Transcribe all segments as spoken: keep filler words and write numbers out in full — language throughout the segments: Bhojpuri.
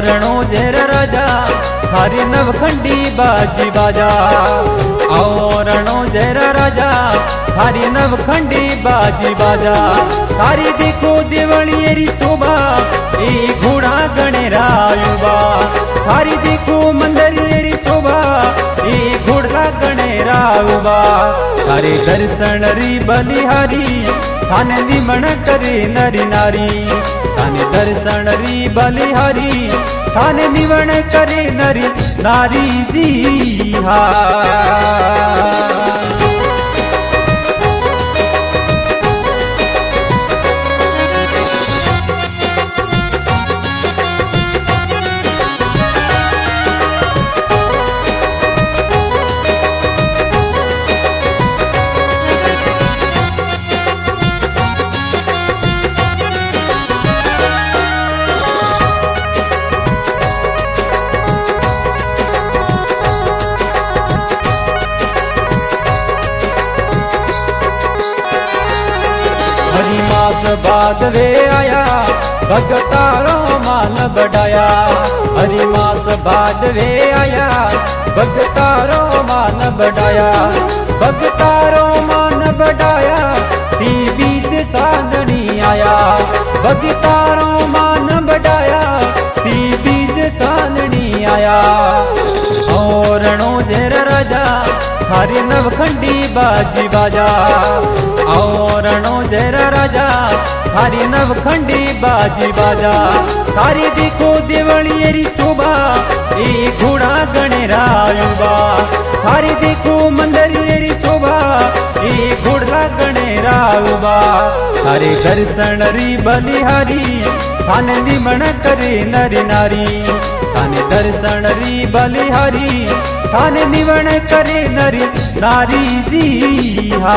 रणो जेर राजा थारी नवखंडी बाजी बाजा। आओ रणो जेर राजा थारी नवखंडी बाजी बाजा। थारी देखो देवळियेरी शोभा ए घोड़ा गणेरा युवा। थारी देखो मंदिरेरी शोभा ए घोड़ा गणेरा युवा। थारे दर्शन री बलिहारी थाने निमण करे नरी नारी। थाने दर्शन री बलिहारी थाने निमण करे नरी नारी जी हा। हरि मास बाद वे आया भगतारो मान बढ़ाया। हरि मास बाद वे आया भगतारो मान बढ़ाया। भगतारो मान बढ़ाया ती बीच साधनी आया। भगतारो मान बढ़ाया ती बीच साधनी आया। और रणो जेर राजा थारी नवखंडी बाजी बाजा। और रणो जेर राजा थारी नवखंडी बाजी बाजा। थारी देखो देवळियेरी शोभा ए घोड़ा गणेरा युवा। थारी देखो मंदिरेरी शोभा ए घोड़ा गणेरा युवा। थारे दर्शन री बलिहारी थाने निमण करे नरी नारी। थाने दर्शन री बलिहारी थाने निवण करे नरी नारी जी हा।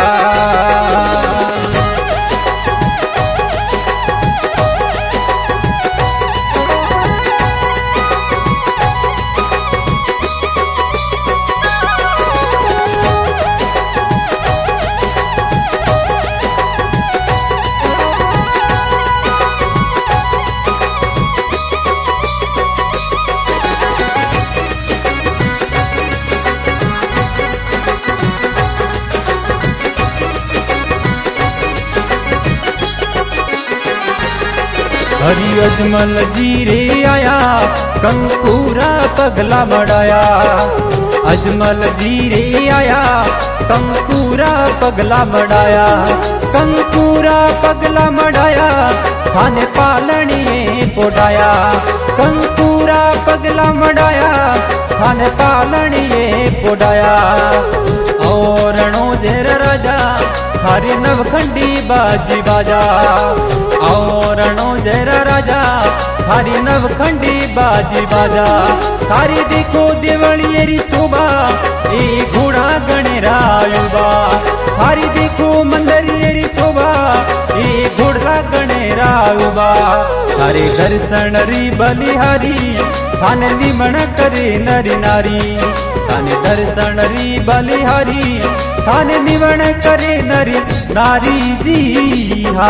हरि अजमल जी रे आया कंकूरा पगला मड़ाया। अजमल जी रे आया कंकूरा पगला मड़ाया। कंकूरा पगला मड़ाया थाने पालनिए पोडाया। कंकूरा पगला मड़ाया थाने पालनिए पोडाया। और रणो जेर राजा थारी नवखंडी बाजी बाजा। और रणो जेर राजा थारी नवखंडी बाजी बाजा। थारी देखो देवळियेरी शोभा ए घोड़ा गणेरा युवा। थारी देखो मंदिरेरी शोभा ए घोड़ा गणेरा युवा। थारे दर्शन री बलिहारी थाने निमण करे नरी नारी। थाने दर्शन री बलिहारी थाने निवण करे नरी नारी जी हा।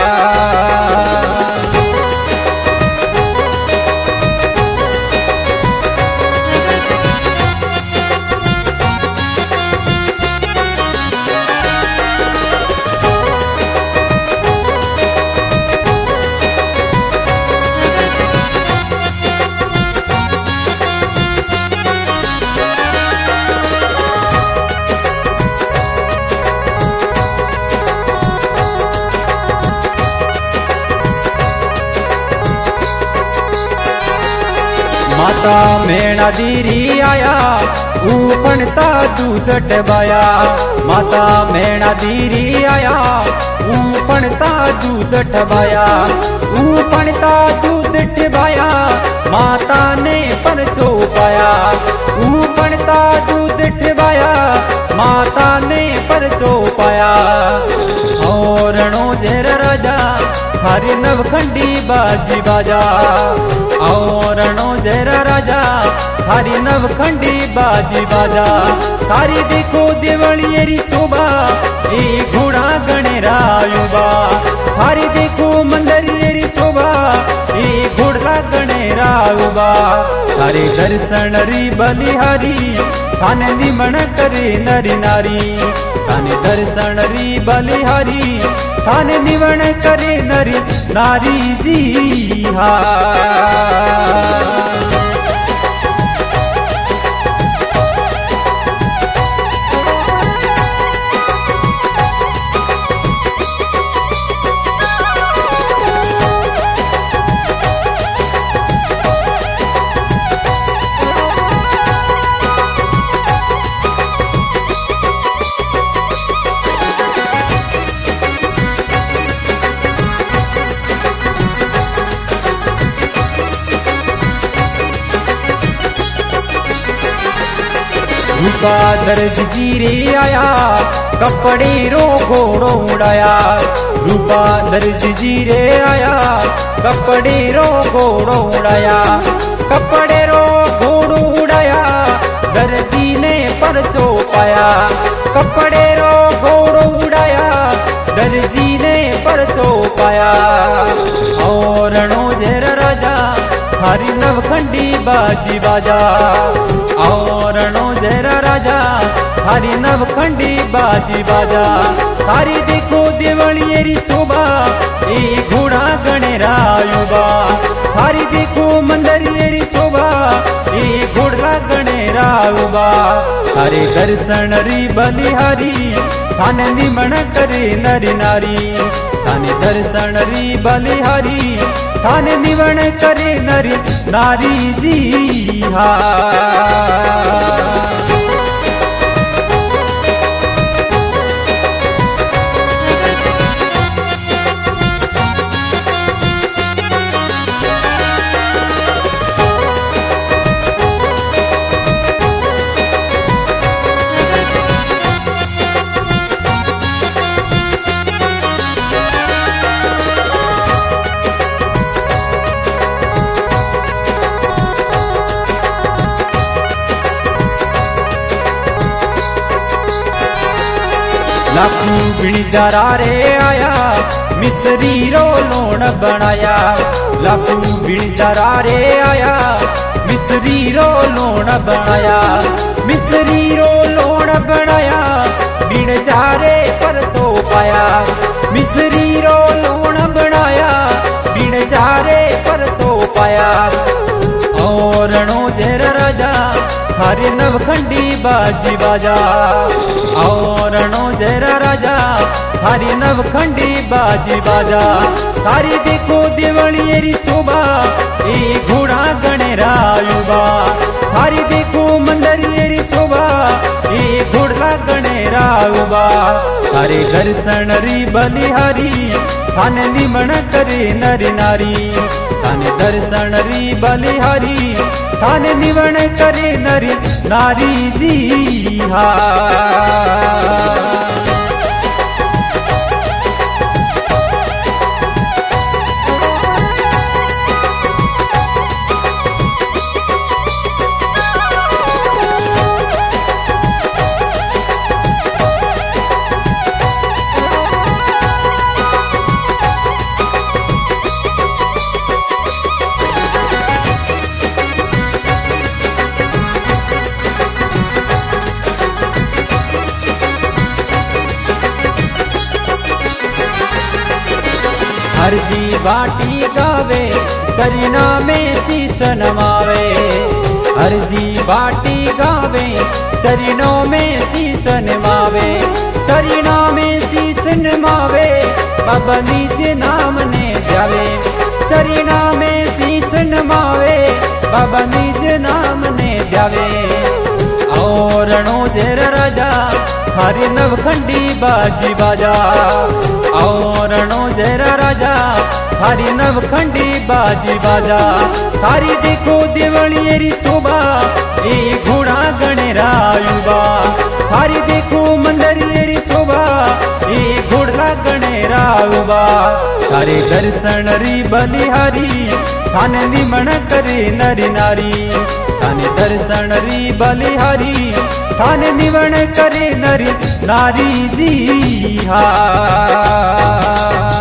माता मेणा दीरी आया ऊपणता दूध टबाया। माता मेणा दीरी आया ऊपणता दूध टबाया। ऊपणता दूध टबाया माता ने परचो पाया। ऊपणता दूध टबाया माता ने परचो पाया। और रणो जेर राजा थारी नवखंडी बाजी बाजा। और रणो जेर राजा थारी नवखंडी बाजी बाजा। थारी देखो देवळियेरी शोभा ए घोड़ा गणेरा युवा। थारी देखो मंदिरेरी शोभा ए घोड़ा गणेरा उबा थारे दर्शन री बलिहारी थाने निमण करे नरी नारी थाने दर्शन री बलिहारी थाने निमण करे नरी नारी जी हा। रूपा दर्ज जीरे आया कपड़े रो घोड़ो उड़ाया रूपा दर्ज जीरे आया कपड़े रो घोड़ो उड़ाया कपड़े रो घोड़ो उड़ाया दर्जी ने परचो पाया कपड़े रो घोड़ो उड़ाया दर्जी ने परचो पाया और रणो जेर राजा हरि नवखंडी बाजी बाजा और रणो जेरा राजा हरि नवखंडी बाजी बाजा थारी देखो देवलियरी शोभा ए घोड़ा गणेरा युवा थारी देखो मंदरियरी शोभा ए घोड़ा गणेरा युवा हरे दर्शन री बलिहारी थाने निमण करे नरी नारी थाने दर्शन री बलिहारी थाने निमण करे नरी नारी जी हा। लाखू बिणीदारा रे आया मिसरी रो लोण बनाया लाखू बिणीदारा रे आया मिसरी रो लोण बनाया मिसरी रो लोण बनाया बिण जारे परसो पाया मिसरी रो लोण बनाया बिण जारे परसो पाया और रणो जेर राजा हरे नवखंडी बाजी बाजा और रणो जेरा राजा हरी नवखंडी बाजी बाजा थारी देखो देवलियरी शोभा ए घोड़ा गणेरा युवा थारी देखो मंदरियरी शोभा ए घोड़ा गणेरा युवा थारे दर्शन री बलिहारी थाने निमण करे नरी नारी थाने दर्शन री बलिहारी थाने निमण करे नरी नारी जी हा। हरजी बाटी गावे चरना में शीश नमावे हरजी बाटी गावे चरणों में शीश नमावे चरणों में शीश नमावे बाबा निज नाम ने जावे चरणों में शीश नमावे बाबा निज नाम ने जावे और रणो जेर राजा हरि नवखंडी बाजी बाजा और रणो जेरा राजा हरि नवखंडी बाजी बाजा थारी देखो देवलियरी शोभा ए घोड़ा गणेरा युवा थारी देखो मंदरियरी शोभा ए घोड़ा गणेरा युवा थारे दर्शन री बलिहारी थाने निमण करे नरी नारी थाने दर्शन री बलिहारी थाने निवण करे नरी नारी जी हा।